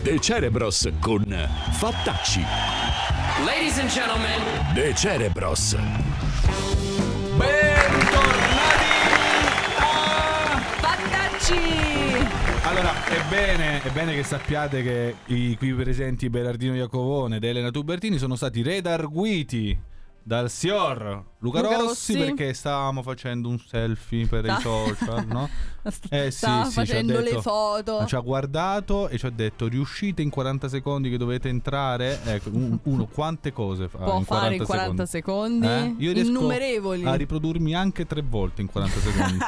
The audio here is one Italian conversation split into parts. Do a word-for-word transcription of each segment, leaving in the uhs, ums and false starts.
De Cerebros con Fattacci. Ladies and gentlemen, De Cerebros. Bentornati a Fattacci! Allora, è bene, è bene che sappiate che i qui presenti Berardino Iacovone ed Elena Tubertini sono stati redarguiti dal signor Luca, Luca Rossi, Rossi perché stavamo facendo un selfie per i social, no? Eh sì, Stava sì, facendo ci ha detto, le foto. ci ha guardato e ci ha detto: riuscite in quaranta secondi che dovete entrare? Ecco, un- uno quante cose fa Può in fare in quaranta secondi, Eh? Io riesco innumerevoli. a riprodurmi anche tre volte in quaranta secondi.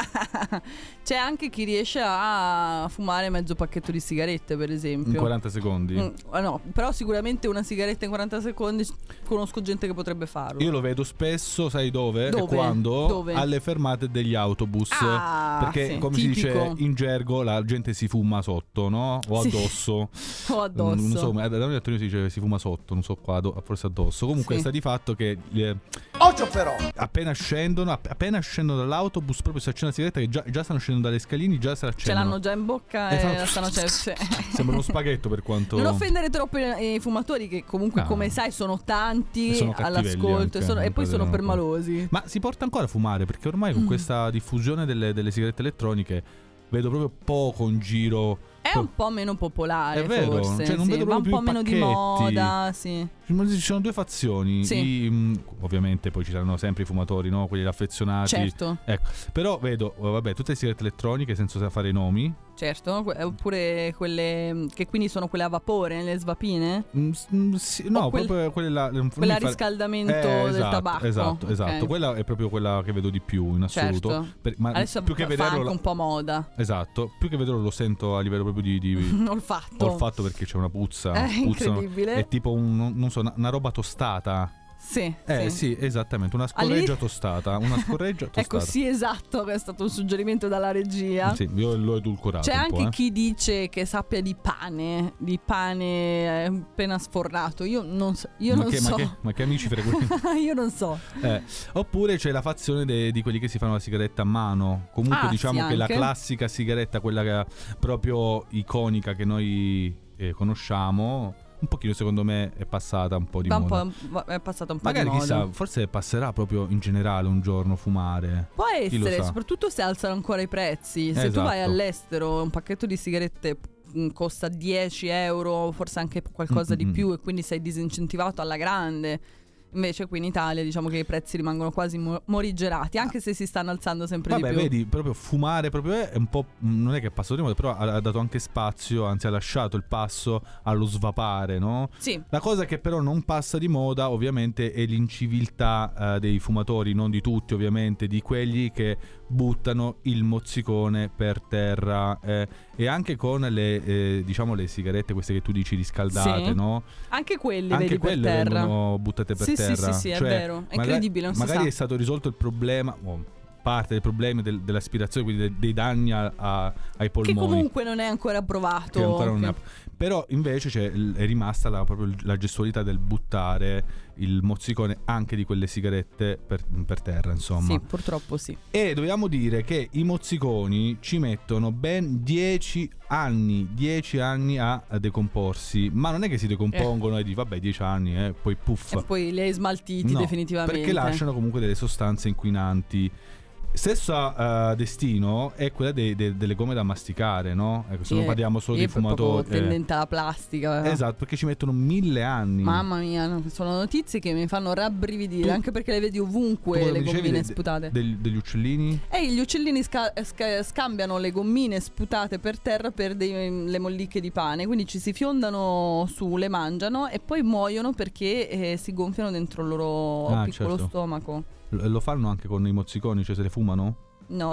C'è anche chi riesce a fumare mezzo pacchetto di sigarette, per esempio. In quaranta secondi? Mm, ah, no, però sicuramente una sigaretta in quaranta secondi conosco gente che potrebbe farlo. Io lo vedo spesso, sai dove? Dove? E quando? Dove? Alle fermate degli autobus. Ah, Perché sì, come tipico. si dice in gergo, la gente si fuma sotto, no? O Sì. addosso. O addosso. Non so, ma da noi a Torino si dice si fuma sotto, non so qua, addo- forse addosso. Comunque Sì. sta di fatto che eh, occhio però. appena scendono, app- appena scendono dall'autobus, proprio si accende la sigaretta, che già, già stanno scendendo dalle scalini, già se la Ce accendono. l'hanno già in bocca E e fanno- la stanno cioè, sì. Sembra uno spaghetto per quanto. Non offendere troppo i, i fumatori, che comunque, No. come sai, sono tanti Sono cattivelli all'ascolto anche, e, sono- e non poi sono credono. permalosi. Ma si porta ancora a fumare? Perché ormai con Mm. questa diffusione delle, delle sigarette electroniche vedo proprio poco in giro. È un po' meno popolare, È vero, forse. cioè non sì. vedo Va un proprio po' più meno di pacchetti. moda, sì. Ci sono due fazioni. Sì. I, mh, ovviamente poi ci saranno sempre i fumatori, no? Quelli affezionati. Certo, Ecco. Però vedo, oh, vabbè, tutte le sigarette elettroniche senza fare i nomi. certo. Que- Oppure quelle che quindi sono quelle a vapore, le svapine. Mm, s- mm, sì, no, O quel- proprio quelle là. non mi Quella a fa- riscaldamento Eh, del esatto, tabacco. Esatto, Ok. esatto. Quella è proprio quella che vedo di più in assoluto. Certo. Per- ma Adesso più che fa vederlo anche la- un po' moda. Esatto, più che vederlo lo sento a livello proprio di, di Olfatto. olfatto, perché c'è una puzza. È puzzano. incredibile. È tipo un, non- non so, una, una roba tostata. Sì, Eh sì, esattamente, una scorreggia All'inizio- tostata. Una scorreggia tostata. Ecco, sì, esatto, che è stato un suggerimento dalla regia. Sì, io l'ho edulcorato C'è un anche po', eh. chi dice che sappia di pane, di pane eh, appena sfornato. Io non so. Io ma, non che, so. ma, che, ma che amici frequenti? Io non so. Eh, oppure c'è la fazione de- di quelli che si fanno la sigaretta a mano. Comunque Ah, diciamo sì, che la anche. classica sigaretta, quella che- proprio iconica che noi eh, conosciamo, un pochino secondo me è passata un po' di Va un moda. po', va- è passata un po' Magari di moda. chissà, forse passerà proprio in generale un giorno fumare. Può Chi lo essere, sa? soprattutto se alzano ancora i prezzi. Se tu Esatto. vai all'estero, un pacchetto di sigarette mh, costa dieci euro, forse anche qualcosa di Mm-mm. più, e quindi sei disincentivato alla grande. Invece qui in Italia diciamo che i prezzi rimangono quasi mo- morigerati, anche se si stanno alzando sempre Vabbè, di più. vedi, proprio fumare proprio è un po'. Non è che è passato di moda, però ha, ha dato anche spazio, anzi ha lasciato il passo allo svapare, no? Sì, La cosa che però non passa di moda, ovviamente, è l'inciviltà eh, dei fumatori, non di tutti, ovviamente, di quelli che buttano il mozzicone per terra, eh, e anche con le eh, diciamo le sigarette, queste che tu dici riscaldate, Sì. no? anche quelle Anche vedi per quelle terra. vengono buttate per Sì, sì, terra. sì, sì, è Cioè, vero. È magari- incredibile, non si magari sa. è stato risolto il problema, o parte del problema del- dell'aspirazione, quindi de- dei danni a- a- ai Che polmoni. comunque non è ancora approvato. Che ancora non è Che- app- Però invece c'è, è rimasta la, proprio il- la gestualità del buttare il mozzicone anche di quelle sigarette per, per terra, insomma. Sì, purtroppo sì. E dobbiamo dire che i mozziconi ci mettono ben dieci anni, dieci anni a, a decomporsi. Ma non è che si decompongono e dici vabbè dieci anni, eh, poi puff. E poi li hai smaltiti No, definitivamente. perché lasciano comunque delle sostanze inquinanti. Stessa eh, destino è quella dei- de- delle gomme da masticare, no? Ecco, se Sì, non parliamo solo io di proprio fumatori. eh. tendente alla plastica. Esatto, perché ci mettono mille anni. Mamma mia, no, sono notizie che mi fanno rabbrividire, Tu- anche perché le vedi Tu ovunque cosa le mi dicevi gommine de- sputate. del- degli uccellini? E gli uccellini sca- sca- scambiano le gommine sputate per terra per dei- le molliche di pane, quindi ci si fiondano su, le mangiano e poi muoiono perché eh, si gonfiano dentro il loro Ah, piccolo certo. stomaco. Lo lo fanno anche con i mozziconi, cioè se le fumano? No,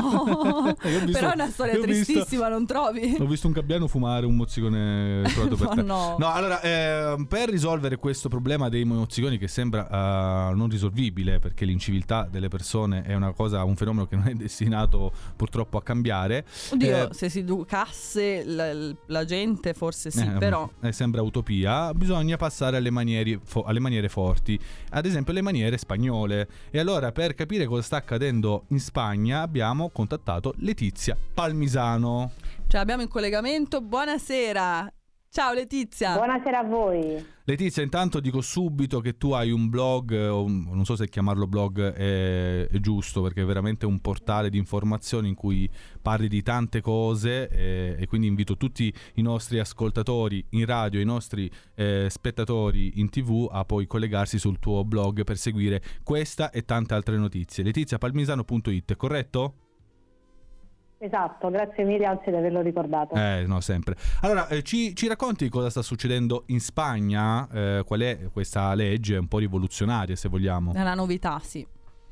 no. Io ho visto- Però è una storia io ho visto- tristissima, non trovi? Ho visto un gabbiano fumare un mozzicone trovato per Ma terra. no. No, allora, ehm, per risolvere questo problema dei mozziconi, che sembra eh, non risolvibile, perché l'inciviltà delle persone è una cosa, un fenomeno che non è destinato purtroppo a cambiare. Oddio, eh, se si educasse la, la gente forse sì, eh, però eh, sembra utopia. Bisogna passare alle maniere, fo- alle maniere forti, ad esempio le maniere spagnole. E allora, per capire cosa sta accadendo in Spagna, abbiamo contattato Letizia Palmisano. ce l'abbiamo in collegamento. Buonasera. Ciao Letizia. Buonasera a voi. Letizia, intanto dico subito che tu hai un blog, o un- non so se chiamarlo blog è, è giusto, perché è veramente un portale di informazioni in cui parli di tante cose, e, e quindi invito tutti i nostri ascoltatori in radio, i nostri eh, spettatori in tv a poi collegarsi sul tuo blog per seguire questa e tante altre notizie. letizia palmisano punto it, corretto? Esatto, grazie mille anzi di averlo ricordato. Eh, no, sempre. Allora, eh, ci, ci racconti cosa sta succedendo in Spagna? Eh, qual è questa legge un po' rivoluzionaria, se vogliamo? È una novità, sì.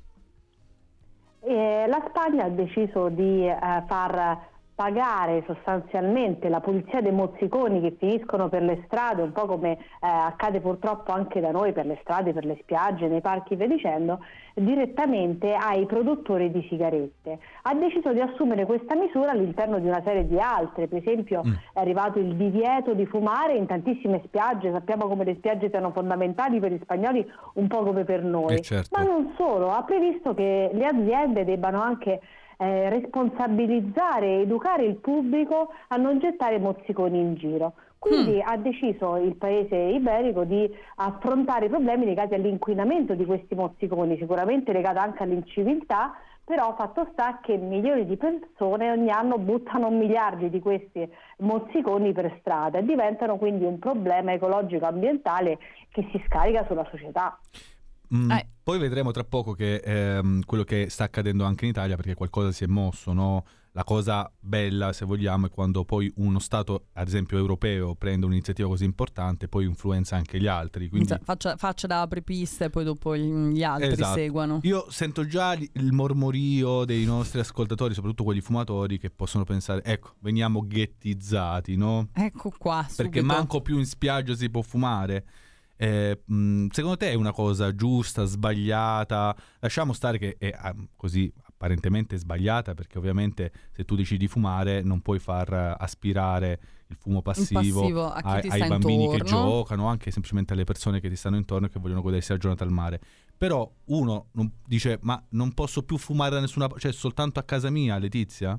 E la Spagna ha deciso di eh, far pagare sostanzialmente la pulizia dei mozziconi che finiscono per le strade, un po' come eh, accade purtroppo anche da noi per le strade, per le spiagge, nei parchi e via dicendo, direttamente ai produttori di sigarette. Ha deciso di assumere questa misura all'interno di una serie di altre, per esempio mm. è arrivato il divieto di fumare in tantissime spiagge, sappiamo come le spiagge siano fondamentali per gli spagnoli un po' come per noi, eh certo. ma non solo, ha previsto che le aziende debbano anche Eh, responsabilizzare e educare il pubblico a non gettare mozziconi in giro. Quindi mm. ha deciso il paese iberico di affrontare i problemi legati all'inquinamento di questi mozziconi, sicuramente legato anche all'inciviltà, però fatto sta che milioni di persone ogni anno buttano miliardi di questi mozziconi per strada e diventano quindi un problema ecologico ambientale che si scarica sulla società. Mm, eh. Poi vedremo tra poco che ehm, quello che sta accadendo anche in Italia, perché qualcosa si è mosso, no? La cosa bella, se vogliamo, è quando poi uno Stato, ad esempio europeo, prende un'iniziativa così importante, poi influenza anche gli altri. Quindi... Faccia, faccia da apripista e poi dopo gli altri esatto. seguano. Io sento già il mormorio dei nostri ascoltatori, soprattutto quelli fumatori, che possono pensare, ecco, veniamo ghettizzati, no? Ecco qua, subito. Perché manco più in spiaggia si può fumare. Eh, mh, secondo te è una cosa giusta, sbagliata? Lasciamo stare che è ah, così apparentemente sbagliata, perché ovviamente se tu decidi di fumare non puoi far aspirare il fumo passivo, il passivo a chi ai, ti ai sta bambini intorno, che giocano, anche semplicemente alle persone che ti stanno intorno e che vogliono godersi la giornata al mare. Però uno non, dice, ma non posso più fumare da nessuna, cioè soltanto a casa mia, Letizia?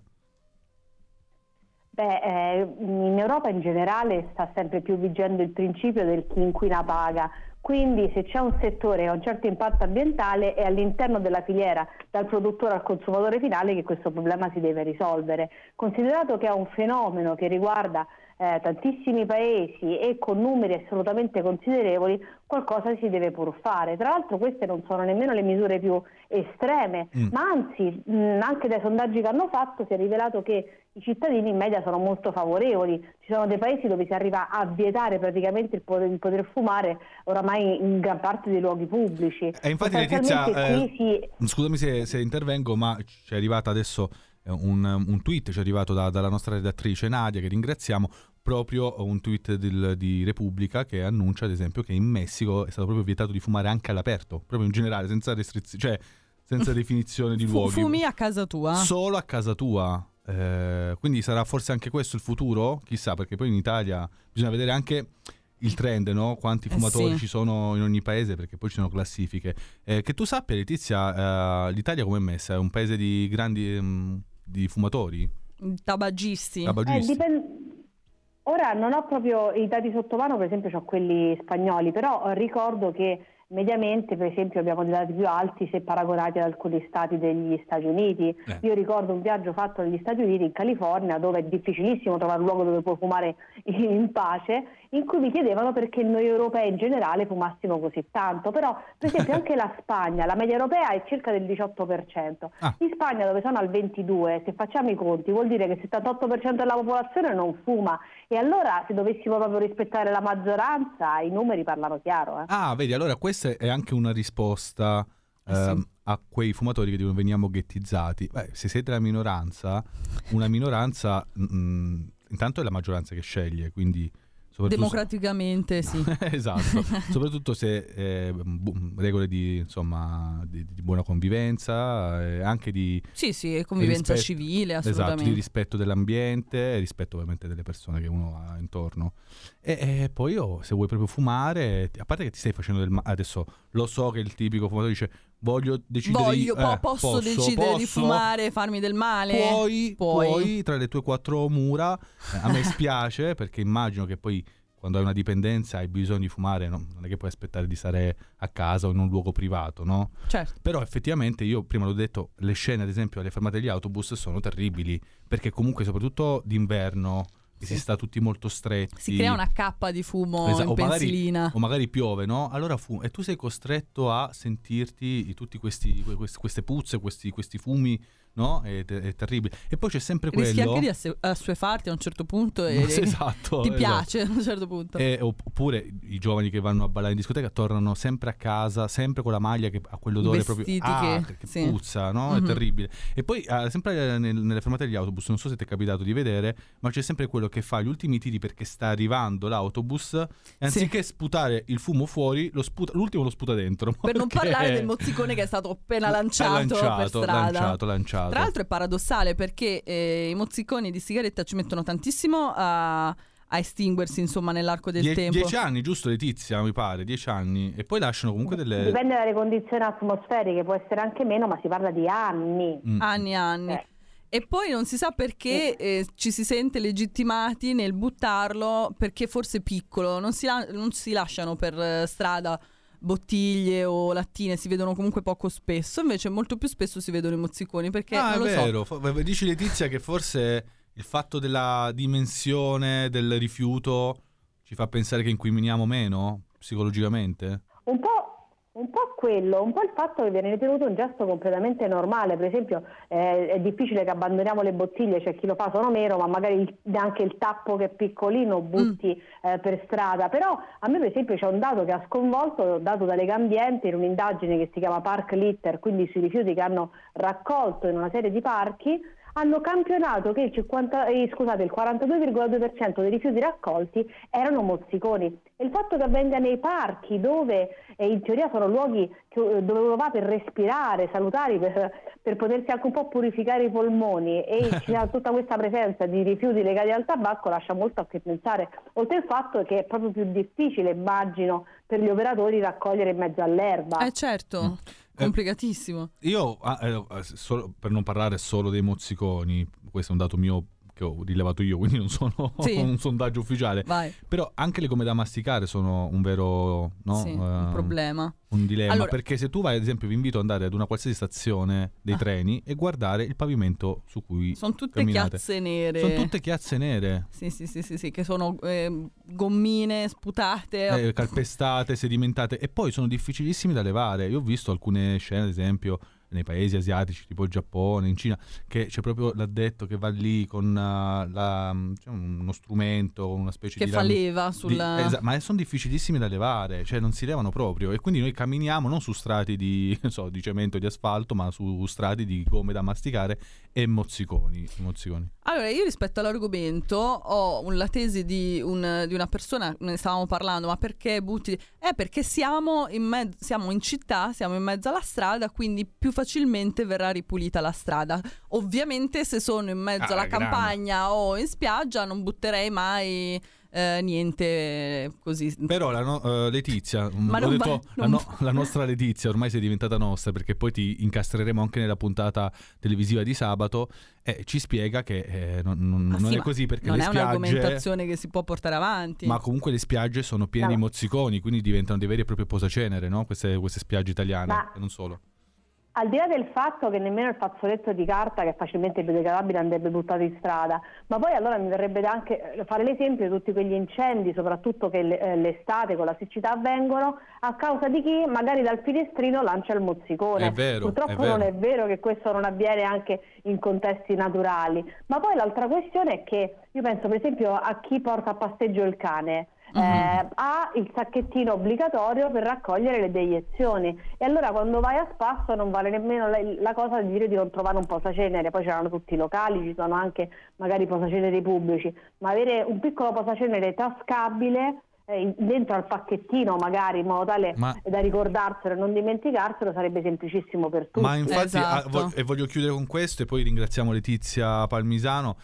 Beh, eh, in Europa in generale sta sempre più vigendo il principio del chi inquina paga, quindi se c'è un settore che ha un certo impatto ambientale è all'interno della filiera, dal produttore al consumatore finale, che questo problema si deve risolvere. Considerato che è un fenomeno che riguarda eh, tantissimi paesi e con numeri assolutamente considerevoli, qualcosa si deve pur fare. Tra l'altro queste non sono nemmeno le misure più estreme, mm. ma anzi mh, anche dai sondaggi che hanno fatto si è rivelato che i cittadini in media sono molto favorevoli. Ci sono dei paesi dove si arriva a vietare praticamente il poter, il poter fumare oramai in gran parte dei luoghi pubblici. E infatti Letizia, eh, si... scusami se, se intervengo, ma ci è arrivata adesso un, un tweet, ci è arrivato da, dalla nostra redattrice Nadia, che ringraziamo, proprio un tweet del, di Repubblica che annuncia ad esempio che in Messico è stato proprio vietato di fumare anche all'aperto, proprio in generale, senza restrizioni, cioè senza definizione di luoghi. Fumi a casa tua? Solo a casa tua. Eh, quindi sarà forse anche questo il futuro? Chissà, perché poi in Italia bisogna vedere anche il trend, no? Quanti fumatori eh sì. ci sono in ogni paese, perché poi ci sono classifiche. Eh, che tu sappia, Letizia, eh, l'Italia come è messa? È un paese di grandi um, di fumatori? Tabagisti? Tabagisti. Eh, dipende... Ora non ho proprio i dati sotto mano, per esempio ho quelli spagnoli, però ricordo che mediamente, per esempio, abbiamo dei dati più alti se paragonati ad alcuni stati degli Stati Uniti. Eh. Io ricordo un viaggio fatto negli Stati Uniti, in California, dove è difficilissimo trovare un luogo dove puoi fumare in pace, in cui mi chiedevano perché noi europei in generale fumassimo così tanto. Però, per esempio, anche la Spagna, la media europea è circa del diciotto per cento. Ah. In Spagna, dove sono al ventidue per cento, se facciamo i conti, vuol dire che il settantotto per cento della popolazione non fuma. E allora, se dovessimo proprio rispettare la maggioranza, i numeri parlano chiaro. Eh. Ah, vedi, allora questa è anche una risposta eh, sì. a quei fumatori che dicono veniamo ghettizzati. Beh, se siete la minoranza, una minoranza mh, intanto è la maggioranza che sceglie, quindi democraticamente se... sì. Esatto, soprattutto se eh, bu- regole di insomma di, di buona convivenza, eh, anche di sì sì convivenza rispetto, civile, assolutamente, esatto, di rispetto dell'ambiente e rispetto ovviamente delle persone che uno ha intorno. E, e poi oh, se vuoi proprio fumare, a parte che ti stai facendo del male, adesso lo so che il tipico fumatore dice voglio decidere Voglio, di, po- eh, posso, posso decidere posso, di fumare, farmi del male. Puoi, Puoi. puoi tra le tue quattro mura. Eh, a me spiace perché immagino che poi quando hai una dipendenza hai bisogno di fumare, no? Non è che puoi aspettare di stare a casa o in un luogo privato, no? Certo. Però effettivamente io prima l'ho detto, le scene ad esempio alle fermate degli autobus sono terribili, perché comunque soprattutto d'inverno che Sì. si sta tutti molto stretti, Si crea una cappa di fumo Esatto, in o magari- pensilina. o magari piove, no? Allora fu- e tu sei costretto a sentirti tutti questi que- quest- queste puzze, questi, questi fumi, no? È, te- è terribile. E poi c'è sempre quello. Rischi anche di asse- assuefarti a un certo punto e Esatto, ti esatto. piace a un certo punto. E, oppure i giovani che vanno a ballare in discoteca tornano sempre a casa, sempre con la maglia che ha quell'odore I proprio vestiti ah, che- che, sì. puzza, no? Mhm. È terribile. E poi ah, sempre nel- nelle fermate degli autobus, non so se ti è capitato di vedere, ma c'è sempre quello che fa gli ultimi tiri perché sta arrivando l'autobus e anziché sputare il fumo fuori, lo sputa, l'ultimo lo sputa dentro. Per non perché- parlare del mozzicone che è stato appena È lanciato, per lanciato, strada. lanciato, lanciato. Tra l'altro è paradossale perché eh, i mozziconi di sigaretta ci mettono tantissimo a, a estinguersi, insomma, nell'arco del Die- tempo. Dieci anni, giusto Letizia, mi pare, dieci anni. E poi lasciano comunque delle... Dipende dalle condizioni atmosferiche, può essere anche meno, ma si parla di anni. Mm. Anni e anni. Eh. E poi non si sa perché eh, ci si sente legittimati nel buttarlo perché forse è piccolo, non si, la- non si lasciano per eh, strada bottiglie o lattine, si vedono comunque poco spesso, invece molto più spesso si vedono i mozziconi perché Ah, non lo è so. vero. Fa- Dici Letizia che forse il fatto della dimensione del rifiuto ci fa pensare che inquiniamo meno psicologicamente? Un po', un po' quello, un po' il fatto che viene ritenuto un gesto completamente normale. Per esempio eh, è difficile che abbandoniamo le bottiglie, c'è chi lo fa sono meno, ma magari il- neanche il tappo che è piccolino butti eh, per strada. Però a me per esempio c'è un dato che ha sconvolto, dato da Legambiente in un'indagine che si chiama Park Litter, quindi sui rifiuti che hanno raccolto in una serie di parchi. Hanno campionato che il, cinquanta, eh, scusate, il quarantadue virgola due per cento dei rifiuti raccolti erano mozziconi. E il fatto che avvenga nei parchi, dove eh, in teoria sono luoghi che, eh, dove uno va per respirare, salutari, per, per potersi anche un po' purificare i polmoni, e ci sia tutta questa presenza di rifiuti legati al tabacco, lascia molto a che pensare. Oltre al fatto che è proprio più difficile, immagino, per gli operatori raccogliere in mezzo all'erba. Eh certo, complicatissimo. Io, ah, eh, solo- per non parlare solo dei mozziconi, questo è un dato mio che ho rilevato io, quindi non sono Sì. un sondaggio ufficiale, Vai. però anche le gomme da masticare sono un vero, no? Sì, un Eh, problema. un dilemma, Allora- perché se tu vai, ad esempio, vi invito ad andare ad una qualsiasi stazione dei Ah. treni e guardare il pavimento su cui Sono tutte camminate. chiazze nere. Sono tutte chiazze nere, Sì, sì, sì, sì, sì, che sono eh, gommine sputate. eh, calpestate, sedimentate, e poi sono difficilissimi da levare. Io ho visto alcune scene, ad esempio, nei paesi asiatici, tipo il Giappone, in Cina, che c'è proprio l'addetto che va lì con uh, la, c'è uno strumento, una specie Che di fa lam- leva di- sulla... esa- ma sono difficilissimi da levare, cioè non si levano proprio, e quindi noi camminiamo non su strati di, non so, di cemento, di asfalto, ma su strati di gomme da masticare e mozziconi, mozziconi. Allora, io rispetto all'argomento ho un- la tesi di, un- di una persona, ne stavamo parlando, ma perché butti? È perché siamo in, mezzo, siamo in città, siamo in mezzo alla strada, quindi più facilmente verrà ripulita la strada. Ovviamente se sono in mezzo Ah, alla grande. campagna o in spiaggia non butterei mai eh, niente così. Però la no- eh, Letizia, mm, Ma ho non detto va- la, non no- va- la nostra Letizia ormai sei diventata nostra, perché poi ti incastreremo anche nella puntata televisiva di sabato, e ci spiega che eh, non, non- Ah, non sì, è ma così, perché non le è spiagge, un'argomentazione che si può portare avanti. ma comunque le spiagge sono piene No. di mozziconi, quindi diventano dei veri e propri posacenere, no? Queste, queste spiagge italiane, Ma- e non solo. Al di là del fatto che nemmeno il fazzoletto di carta, che è facilmente biodegradabile, andrebbe buttato in strada, ma poi allora mi verrebbe da anche fare l'esempio di tutti quegli incendi, soprattutto che l- eh, l'estate con la siccità avvengono a causa di chi magari dal finestrino lancia il mozzicone. È vero, Purtroppo è vero. non è vero che questo non avviene anche in contesti naturali. Ma poi l'altra questione è che io penso per esempio a chi porta a passeggio il cane. Eh, ha il sacchettino obbligatorio per raccogliere le deiezioni, e allora quando vai a spasso non vale nemmeno la, la cosa di dire di non trovare un posacenere. Poi c'erano tutti i locali, ci sono anche magari posaceneri pubblici, ma avere un piccolo posacenere tascabile eh, dentro al pacchettino magari, in modo tale Ma- da ricordarselo e non dimenticarselo, sarebbe semplicissimo per tutti. Ma infatti, Esatto. ah, vo- e voglio chiudere con questo, e poi ringraziamo Letizia Palmisano,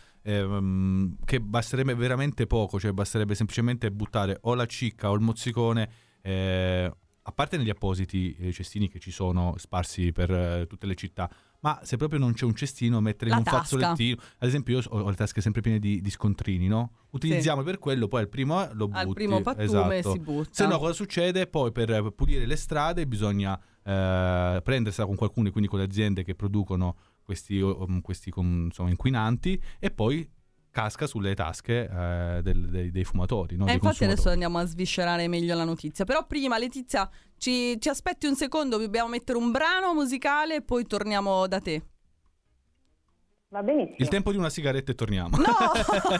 ehm, che basterebbe veramente poco, cioè basterebbe semplicemente buttare o la cicca o il mozzicone eh, a parte negli appositi eh, cestini che ci sono sparsi per eh, tutte le città, ma se proprio non c'è un cestino, mettere La in un tasca. fazzolettino. Ad esempio io ho, ho le tasche sempre piene di, di scontrini, no? Utilizziamo per quello, poi al primo lo butti. Al primo pattume esatto. si butta. Se no cosa succede? Poi per pulire le strade bisogna eh, prendersela con qualcuno, quindi con le aziende che producono questi, um, questi com, insomma, inquinanti, e poi casca sulle tasche eh, del, dei, dei fumatori, no? E Dei infatti adesso consumatori. andiamo a sviscerare meglio la notizia. Però prima, Letizia, ci, ci aspetti un secondo, dobbiamo mettere un brano musicale e poi torniamo da te. Va benissimo. Il tempo di una sigaretta e torniamo. No!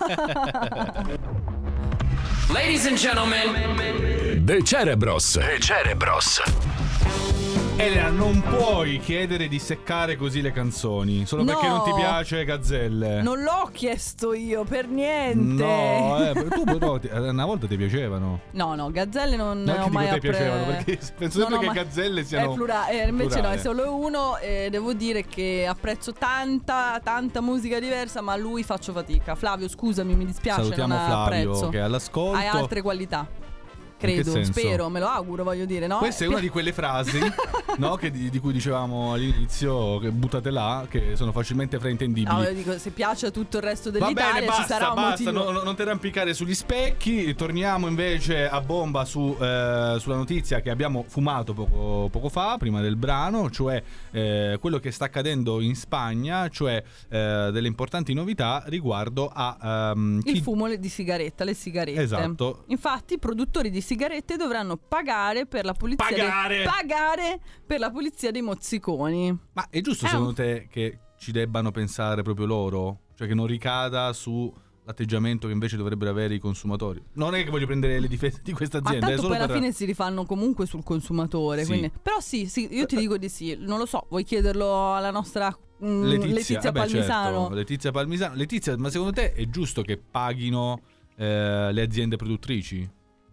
Ladies and gentlemen, De Cerebros. De Cerebros. Elena, non puoi chiedere di seccare così le canzoni solo No. perché non ti piace Gazzelle. Non l'ho chiesto io per niente. No, eh, tu però ti- una volta ti piacevano. No, no, gazzelle non Neanche ho dico mai te appre- piacevano, perché penso sempre No, no, che ma- gazzelle siano È plurale, eh, invece plurale. no, è solo uno. E devo dire che apprezzo tanta, tanta musica diversa, ma a lui faccio fatica. Flavio, scusami, mi dispiace, Salutiamo non Flavio apprezzo. che è all'ascolto. Hai altre qualità. In che Credo, senso? spero, me lo auguro, voglio dire, no? Questa è Eh, una di quelle frasi no, che di, di cui dicevamo all'inizio, che buttate là, che sono facilmente fraintendibili. No, io dico, se piace a tutto il resto Va dell'Italia bene, basta, ci sarà un basta, motivo. no- non ti arrampicare sugli specchi. Torniamo invece a bomba su, eh, sulla notizia che abbiamo fumato poco, poco fa, prima del brano, cioè eh, quello che sta accadendo in Spagna, cioè eh, delle importanti novità riguardo a ehm, Il chi- fumo di sigaretta, le sigarette. Esatto. Infatti i produttori di sigarette dovranno pagare per la pulizia Pagare! dei pagare per la pulizia dei mozziconi. Ma è giusto È secondo un- te che ci debbano pensare proprio loro? Cioè che non ricada su l'atteggiamento che invece dovrebbero avere i consumatori? Non è che voglio prendere le difese di questa Ma azienda, è tanto solo poi alla per... fine si rifanno comunque sul consumatore. Sì. Quindi... Però sì, sì, io ti dico di sì. Non lo so, vuoi chiederlo alla nostra mm, Letizia, Letizia eh beh, Palmisano? certo, Letizia Palmisano. Letizia, ma secondo te è giusto che paghino eh, le aziende produttrici?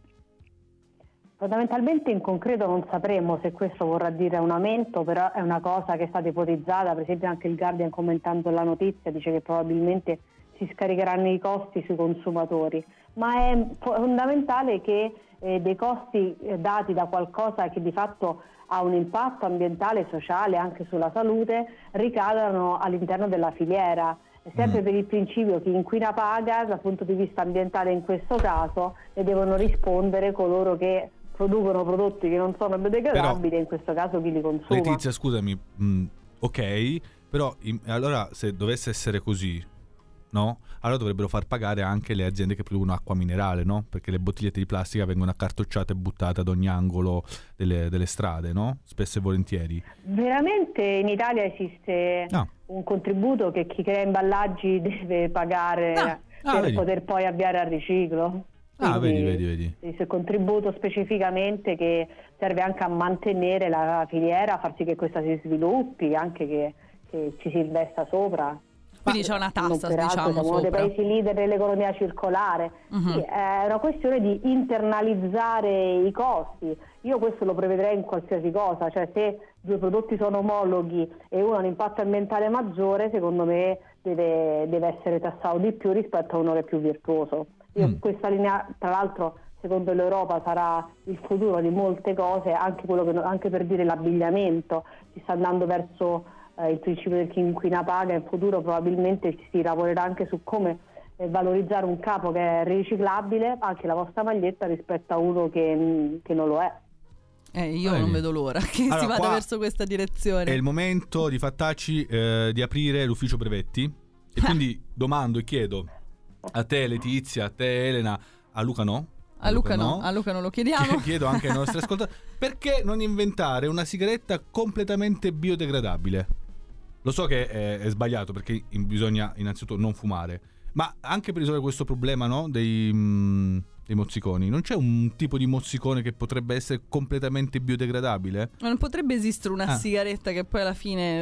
Fondamentalmente in concreto non sapremo se questo vorrà dire un aumento, però è una cosa che è stata ipotizzata, per esempio anche il Guardian commentando la notizia dice che probabilmente si scaricheranno i costi sui consumatori, ma è fondamentale che eh, dei costi eh, dati da qualcosa che di fatto ha un impatto ambientale e sociale anche sulla salute ricadano all'interno della filiera. Sempre per il principio chi inquina paga, dal punto di vista ambientale in questo caso, ne devono rispondere coloro che producono prodotti che non sono biodegradabili, Però, e in questo caso chi li consuma. Letizia, scusami, mh, ok, però in- allora se dovesse essere così, no? Allora dovrebbero far pagare anche le aziende che producono acqua minerale, no? Perché le bottigliette di plastica vengono accartocciate e buttate ad ogni angolo delle, delle strade, no? Spesso e volentieri. Veramente in Italia esiste No. un contributo che chi crea imballaggi deve pagare Ah, ah, per vedi. poter poi avviare al riciclo. Ah, Quindi, vedi, vedi, vedi. Questo contributo specificamente che serve anche a mantenere la filiera, a far sì che questa si sviluppi, anche che, che ci si investa sopra. Quindi c'è una Non tassa, peraltro diciamo, siamo uno dei sopra. paesi leader dell'economia circolare. Mhm. Sì, è una questione di internalizzare i costi. Io questo lo prevederei in qualsiasi cosa, cioè se due prodotti sono omologhi e uno ha un impatto ambientale maggiore, secondo me deve, deve essere tassato di più rispetto a uno che è più virtuoso. Io Mm. questa linea, tra l'altro, secondo l'Europa sarà il futuro di molte cose, anche, quello che, anche per dire l'abbigliamento, si sta andando verso eh, il principio del chi inquina paga, in futuro probabilmente si lavorerà anche su come eh, valorizzare un capo che è riciclabile, anche la vostra maglietta, rispetto a uno che, che non lo è. Eh, io Vedi. non vedo l'ora che Allora, si vada qua verso questa direzione. È il momento di Fattacci eh, di aprire l'ufficio brevetti e quindi domando e chiedo a te Letizia, a te Elena, a Luca no? A Luca no, a Luca non lo chiediamo. Chiedo anche ai nostri ascoltatori, perché non inventare una sigaretta completamente biodegradabile? Lo so che è, è sbagliato perché in- bisogna innanzitutto non fumare, ma anche per risolvere questo problema, no, dei, mm, dei mozziconi, non c'è un tipo di mozzicone che potrebbe essere completamente biodegradabile? Non potrebbe esistere una Ah. sigaretta che poi alla fine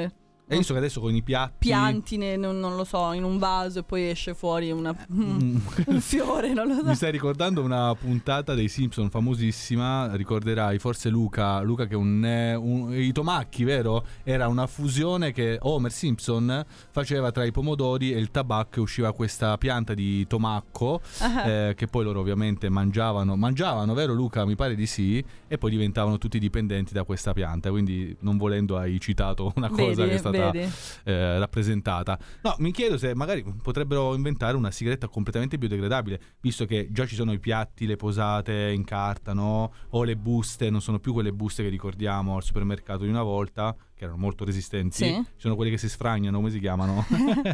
E visto che adesso con i piatti piantine, non, non lo so, in un vaso e poi esce fuori una, mm. un fiore, non lo so. Mi stai ricordando una puntata dei Simpson famosissima, ricorderai forse Luca, Luca che un, un i tomacchi, vero? Era una fusione che Homer Simpson faceva tra i pomodori e il tabacco, e usciva questa pianta di tomacco uh-huh. eh, che poi loro ovviamente mangiavano, mangiavano, vero Luca? Mi pare di sì, e poi diventavano tutti dipendenti da questa pianta, quindi non volendo hai citato una cosa vedi, che è stata Eh, rappresentata. No, mi chiedo se magari potrebbero inventare una sigaretta completamente biodegradabile, visto che già ci sono i piatti, le posate in carta, no? O le buste, non sono più quelle buste che ricordiamo al supermercato di una volta, che erano molto resistenti. Sì. Ci sono quelle che si sfragnano, come si chiamano?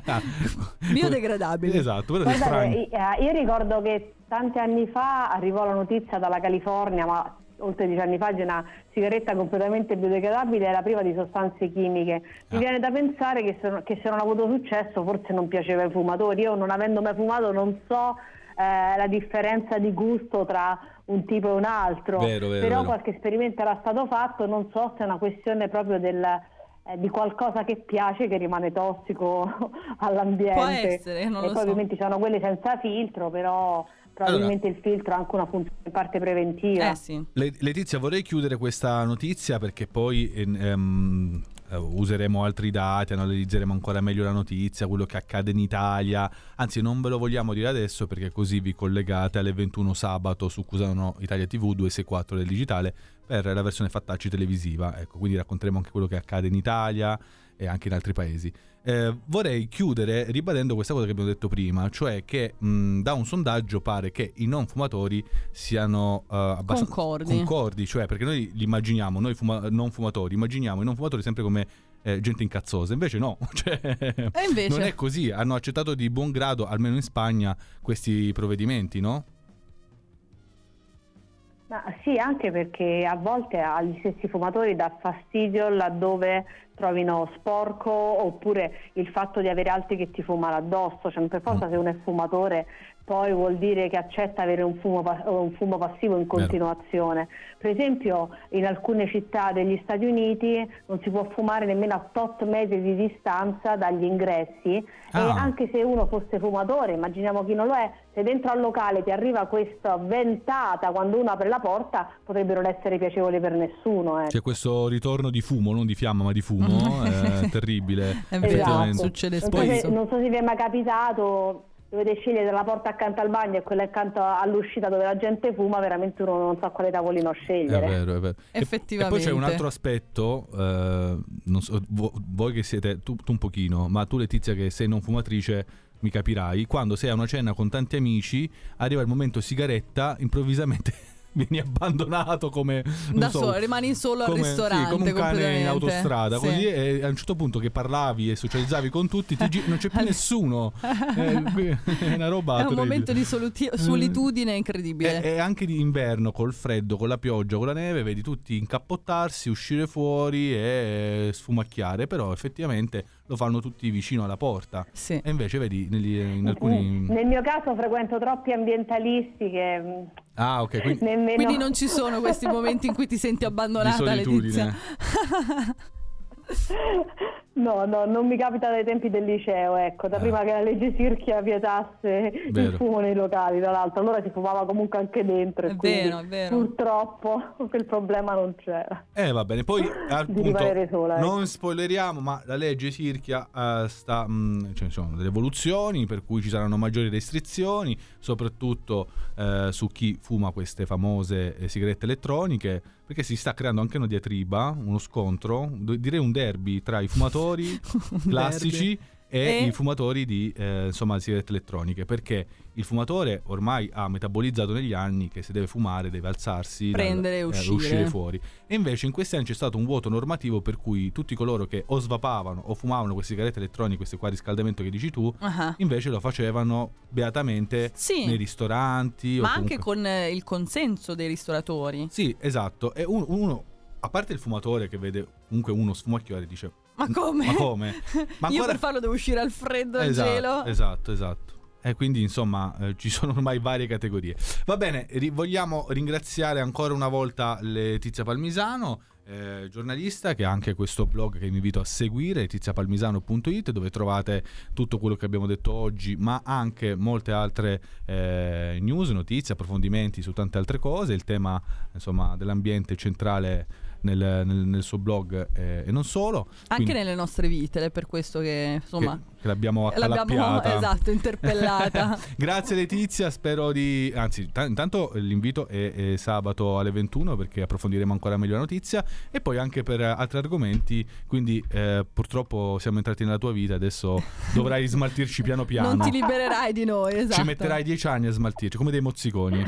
Biodegradabili. Esatto, però si Guardate, io ricordo che tanti anni fa arrivò la notizia dalla California, ma oltre dieci anni fa, di una sigaretta completamente biodegradabile, era priva di sostanze chimiche. Mi ah. viene da pensare che se, che se non ha avuto successo forse non piaceva ai fumatori. Io, non avendo mai fumato, non so eh, la differenza di gusto tra un tipo e un altro, vero, vero, però vero. qualche esperimento era stato fatto, non so se è una questione proprio del eh, di qualcosa che piace che rimane tossico all'ambiente. Può essere, non e lo poi so. ovviamente ci sono quelle senza filtro, però probabilmente allora, il filtro ha anche una funzione in parte preventiva. Eh sì. Letizia, vorrei chiudere questa notizia perché poi ehm, useremo altri dati, analizzeremo ancora meglio la notizia, quello che accade in Italia. Anzi, non ve lo vogliamo dire adesso perché così vi collegate alle ventuno sabato su Cusano Italia tivù duecentosessantaquattro del digitale per la versione fattacci televisiva. Ecco, quindi racconteremo anche quello che accade in Italia e anche in altri paesi. Eh, vorrei chiudere ribadendo questa cosa che abbiamo detto prima, cioè che mh, da un sondaggio pare che i non fumatori siano uh, abbastanza concordi. concordi, cioè perché noi li immaginiamo, noi fuma- non fumatori, immaginiamo i non fumatori sempre come eh, gente incazzosa, invece no, cioè, e invece? non è così, hanno accettato di buon grado, almeno in Spagna, questi provvedimenti, no? Ma sì, anche perché a volte agli stessi fumatori dà fastidio laddove trovino sporco, oppure il fatto di avere altri che ti fumano addosso, cioè non per forza se uno è fumatore poi vuol dire che accetta avere un fumo, un fumo passivo in continuazione. Per esempio in alcune città degli Stati Uniti non si può fumare nemmeno a tot metri di distanza dagli ingressi, ah. e anche se uno fosse fumatore, immaginiamo chi non lo è, se dentro al locale ti arriva questa ventata quando uno apre la porta, potrebbero non essere piacevoli per nessuno. Eh. C'è questo ritorno di fumo, non di fiamma ma di fumo, è terribile. È vero, succede non spesso. So se, non so se vi è mai capitato, dovete scegliere la porta accanto al bagno e quella accanto all'uscita dove la gente fuma, veramente uno non sa quale tavolino scegliere. È vero, è vero. Effettivamente. E, e poi c'è un altro aspetto, eh, non so, voi che siete, tu, tu un pochino, ma tu Letizia che sei non fumatrice mi capirai, quando sei a una cena con tanti amici, arriva il momento sigaretta, improvvisamente vieni abbandonato come non da so, solo, rimani solo come, al ristorante, sì, come un cane in autostrada, sì. Così, e a un certo punto che parlavi e socializzavi con tutti ti gi- non c'è più nessuno, è, è una roba è un terribile. momento di soluti- solitudine incredibile. E, e anche di inverno col freddo, con la pioggia, con la neve, vedi tutti incappottarsi, uscire fuori e sfumacchiare, però effettivamente lo fanno tutti vicino alla porta. Sì. E invece vedi negli, in alcuni nel mio caso frequento troppi ambientalisti che ah ok quindi, nemmeno... quindi non ci sono questi momenti in cui ti senti abbandonata, di solitudine. Letizia. No, no, non mi capita dai tempi del liceo, ecco, da ah. prima che la legge Sirchia vietasse Vero. il fumo nei locali, tra l'altro, allora si fumava comunque anche dentro, È e quindi vero, è vero. purtroppo quel problema non c'era. Eh va bene, poi appunto rimanere sola, eh. non spoileriamo, ma la legge Sirchia uh, sta mh, cioè, sono delle evoluzioni per cui ci saranno maggiori restrizioni, soprattutto uh, su chi fuma queste famose eh, sigarette elettroniche, perché si sta creando anche una diatriba, uno scontro, direi un derby tra i fumatori classici e, e i fumatori di eh, insomma sigarette elettroniche, perché il fumatore ormai ha metabolizzato negli anni che se deve fumare deve alzarsi, prendere dal, e uscire. Eh, uscire fuori, e invece in questi anni c'è stato un vuoto normativo per cui tutti coloro che o svapavano o fumavano queste sigarette elettroniche, queste qua a riscaldamento che dici tu, uh-huh. invece lo facevano beatamente sì. nei ristoranti, ma o anche comunque... con il consenso dei ristoratori. Sì, esatto. E uno, uno a parte il fumatore che vede comunque uno sfumacchiare dice ma come? Ma come? Ma Io ancora... per farlo devo uscire al freddo, al esatto, gelo. Esatto, esatto. E quindi insomma eh, ci sono ormai varie categorie. Va bene, ri- vogliamo ringraziare ancora una volta Letizia Palmisano. eh, giornalista che ha anche questo blog che vi invito a seguire, letizia palmisano punto it, dove trovate tutto quello che abbiamo detto oggi, ma anche molte altre eh, news, notizie, approfondimenti su tante altre cose. Il tema, insomma, dell'ambiente centrale Nel, nel, nel suo blog eh, e non solo, anche quindi, nelle nostre vite, per questo che insomma che, che l'abbiamo l'abbiamo accalappiata, esatto, interpellata. Grazie Letizia, spero di anzi t- intanto l'invito è, è sabato alle ventuno, perché approfondiremo ancora meglio la notizia, e poi anche per altri argomenti, quindi eh, purtroppo siamo entrati nella tua vita, adesso dovrai smaltirci piano piano, non ti libererai di noi, esatto. Ci metterai dieci anni a smaltirci come dei mozziconi.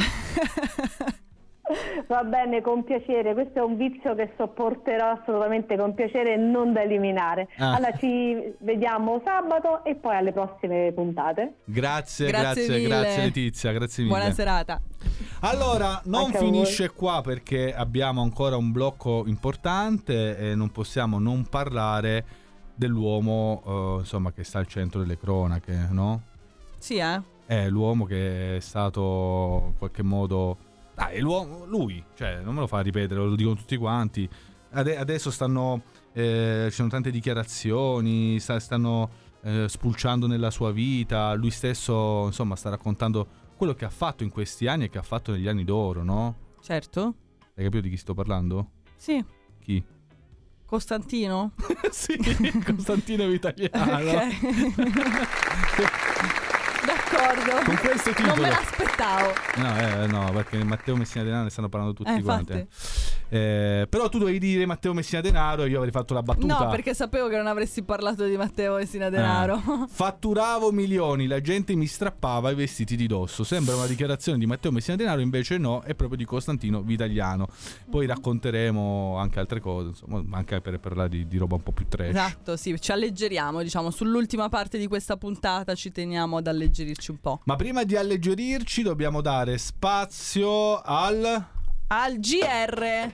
Va bene, con piacere, questo è un vizio che sopporterò assolutamente con piacere e non da eliminare. Ah. Allora ci vediamo sabato e poi alle prossime puntate. Grazie, Grazie grazie, mille. grazie Letizia, grazie mille. Buona serata. Allora, non Anche a finisce voi. qua, perché abbiamo ancora un blocco importante e non possiamo non parlare dell'uomo eh, insomma, che sta al centro delle cronache, no? Sì, eh? È l'uomo che è stato in qualche modo... Ah, è l'uomo, lui, cioè non me lo fa ripetere, lo dicono tutti quanti. Ade- adesso stanno, eh, ci sono tante dichiarazioni, sta- stanno eh, spulciando nella sua vita. Lui stesso, insomma, sta raccontando quello che ha fatto in questi anni e che ha fatto negli anni d'oro, no? Certo. Hai capito di chi sto parlando? Sì. Chi? Costantino? Sì, Costantino Vitaliano. Ok. D'accordo. Con questo titolo. Non me l'aspettavo. No, eh, no, perché Matteo Messina Denaro ne stanno parlando tutti Eh, quanti. infatti. Eh, però tu dovevi dire Matteo Messina Denaro e io avrei fatto la battuta. No, perché sapevo che non avresti parlato di Matteo Messina Denaro. Eh, fatturavo milioni, la gente mi strappava i vestiti di dosso. Sembra una dichiarazione di Matteo Messina Denaro, invece no, è proprio di Costantino Vitaliano. Poi racconteremo anche altre cose, insomma, anche per parlare di, di roba un po' più trash. Esatto, sì, ci alleggeriamo, diciamo, sull'ultima parte di questa puntata ci teniamo ad alleggerirci un po'. Ma prima di alleggerirci dobbiamo dare spazio al... Al G R.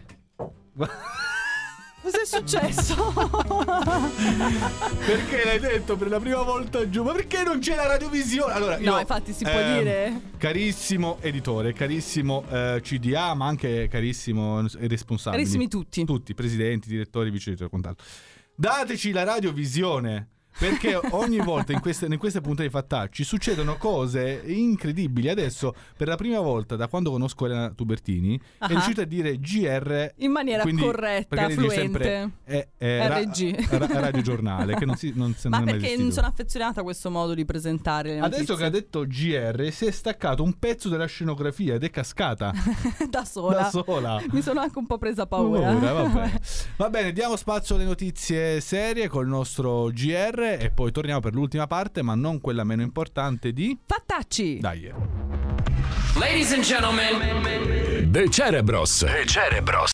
Cos'è successo? Perché l'hai detto per la prima volta giù? Ma perché non c'è la radiovisione? Allora, io, No, infatti si può ehm, dire. Carissimo editore, carissimo eh, C D A, ma anche carissimo i responsabili. Carissimi tutti. Tutti, presidenti, direttori, vice direttori, quant'altro. Dateci la radiovisione. Perché ogni volta in queste, in queste puntate di Fattacci succedono cose incredibili. Adesso, per la prima volta da quando conosco Elena Tubertini, Ah. è riuscita a dire G R In maniera quindi- corretta, perché lei dice fluente. sempre è, è ra- R G. ra- radiogiornale, che non, si, non, si- Ma non è mai perché esistito. sono affezionata a questo modo di presentare le Adesso notizie. che ha detto G R si è staccato un pezzo della scenografia ed è cascata da sola. da sola. Mi sono anche un po' presa paura. Paura, vabbè. Va bene, diamo spazio alle notizie serie col nostro G R e poi torniamo per l'ultima parte, ma non quella meno importante di... Fattacci. Dai. Ladies and gentlemen, De Cerebros. De Cerebros.